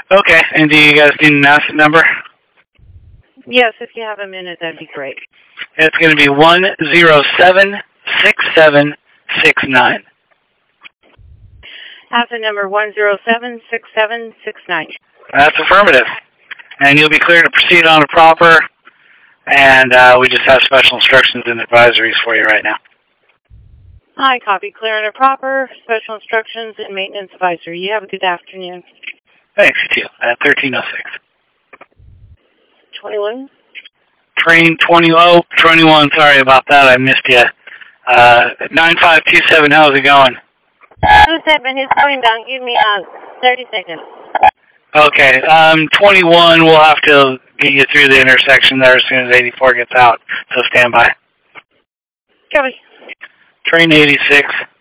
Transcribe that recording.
Okay, and do you guys need an asset number? Yes, if you have a minute, that'd be great. It's going to be 1076769. Asset number 1076769. That's affirmative. And you'll be clear to proceed on a proper, and we just have special instructions and advisories for you right now. Hi, copy. Clear and a proper, special instructions and maintenance advisory. You have a good afternoon. Thanks, you too. At 1306. 21? Train 21, sorry about that, I missed you. 9527, how's it going? 27, he's coming down. Give me 30 seconds. Okay, 21, we'll have to get you through the intersection there as soon as 84 gets out, so stand by. Copy. Train 86.